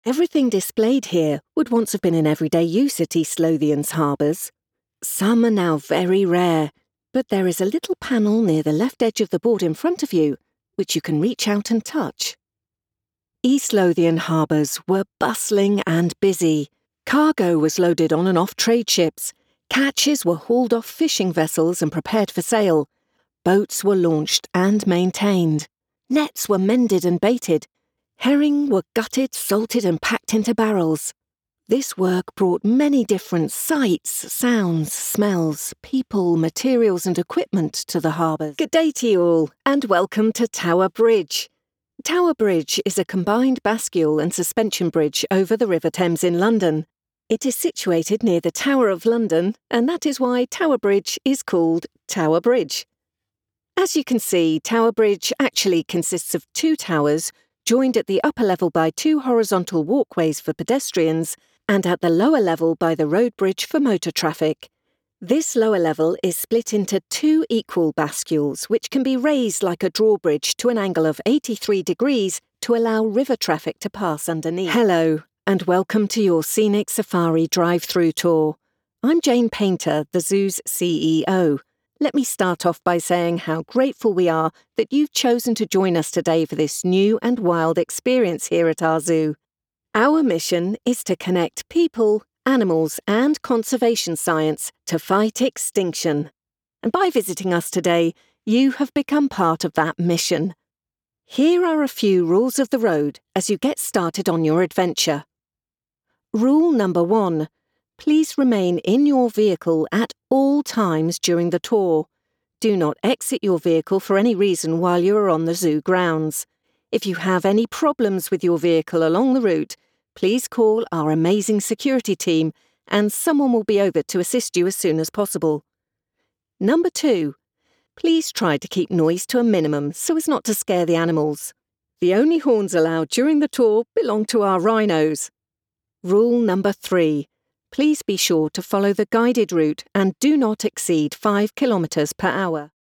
Everything displayed here would once have been in everyday use at East Lothian's harbours. Some are now very rare, but there is a little panel near the left edge of the board in front of you, which you can reach out and touch. East Lothian harbours were bustling and busy. Cargo was loaded on and off trade ships. Catches were hauled off fishing vessels and prepared for sale. Boats were launched and maintained. Nets were mended and baited. Herring were gutted, salted and packed into barrels. This work brought many different sights, sounds, smells, people, materials and equipment to the harbours. Good day to you all, and welcome to Tower Bridge. Tower Bridge is a combined bascule and suspension bridge over the River Thames in London. It is situated near the Tower of London, and that is why Tower Bridge is called Tower Bridge. As you can see, Tower Bridge actually consists of two towers, joined at the upper level by two horizontal walkways for pedestrians and at the lower level by the road bridge for motor traffic. This lower level is split into two equal bascules which can be raised like a drawbridge to an angle of 83 degrees to allow river traffic to pass underneath. Hello, and welcome to your Scenic Safari drive-through tour. I'm Jane Painter, the zoo's CEO. Let me start off by saying how grateful we are that you've chosen to join us today for this new and wild experience here at our zoo. Our mission is to connect people, animals and conservation science to fight extinction. And by visiting us today, you have become part of that mission. Here are a few rules of the road as you get started on your adventure. Rule number 1. Please remain in your vehicle at all times during the tour. Do not exit your vehicle for any reason while you are on the zoo grounds. If you have any problems with your vehicle along the route, please call our amazing security team and someone will be over to assist you as soon as possible. Number 2. Please try to keep noise to a minimum so as not to scare the animals. The only horns allowed during the tour belong to our rhinos. Rule number 3. Please be sure to follow the guided route and do not exceed 5 km/h.